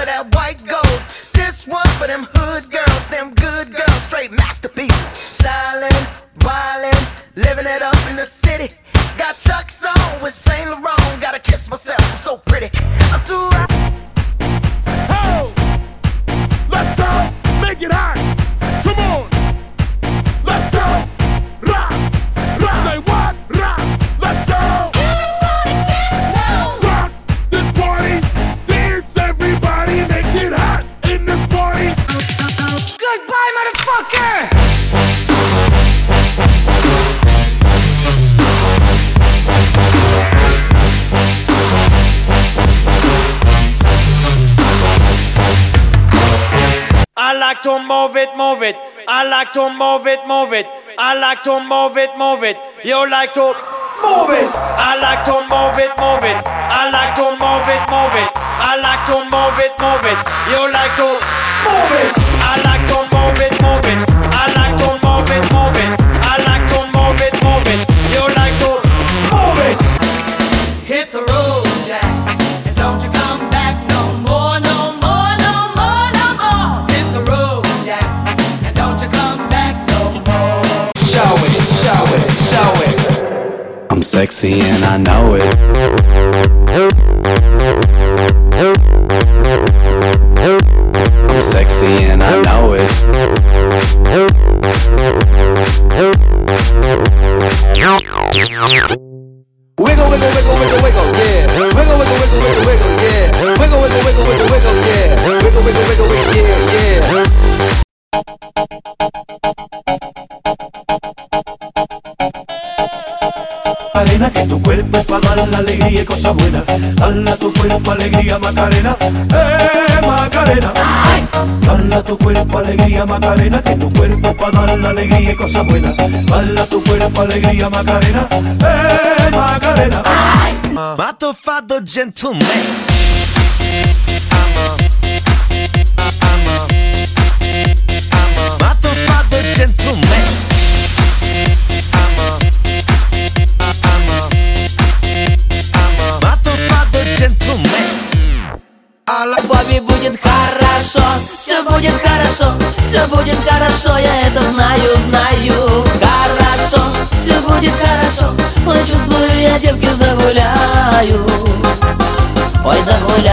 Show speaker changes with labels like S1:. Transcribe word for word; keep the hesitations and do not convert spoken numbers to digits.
S1: that white gold. This one for them hood girls, them good girls, straight masterpieces. Stylin', wildin', living it up in the city. Got Chuck's on with Saint Laurent. Gotta kiss myself, I'm so pretty. I'm too hot.
S2: Oh, let's go, make it hot. Come on, let's go. Rock, rock. Say what? Rock, let's go.
S3: Everybody dance now.
S2: Rock this party, dance everybody, make it hot in this party.
S3: Goodbye, motherfucker.
S4: I like to move it, move it. I like to move it, move it. I like to move it, move it. You like to move it. I like to move it, move it. I like to move it, move it. I like to move it, move it. You like to move it. I like to move it, move it. I like to move it, move it. I like to move it, move it. You like to move it.
S5: Hit the road, Jack, and don't you come back no more, no more, no more, no more. Hit the road, Jack, and don't you come back no more.
S4: Show it, show it, show it.
S6: I'm sexy and I know it. I'm sexy and I know it. Wiggle, wiggle, wiggle, wiggle, wiggle, yeah. Wiggle, wiggle, wiggle, wiggle, wiggle, yeah. Wiggle, wiggle, wiggle, wiggle, wiggle, yeah. Wiggle, wiggle, wiggle, wiggle, yeah, yeah.
S7: Macarena, que tu cuerpo es pa' dar la alegría y cosas buenas. Dale a tu cuerpo alegría, Macarena. Eh, Macarena. Dale a tu cuerpo alegría, Macarena, que tu cuerpo es pa' dar la alegría y cosas buenas. Dale a tu cuerpo alegría, Macarena. Eh, Macarena.
S4: Matofado gentleman. Matofado gentleman. Matofado gentleman.
S8: С вами будет хорошо, все будет хорошо, все будет хорошо, я это знаю, знаю. Хорошо, все будет хорошо, ой, чувствую, я девки загуляю. Ой, загуляю.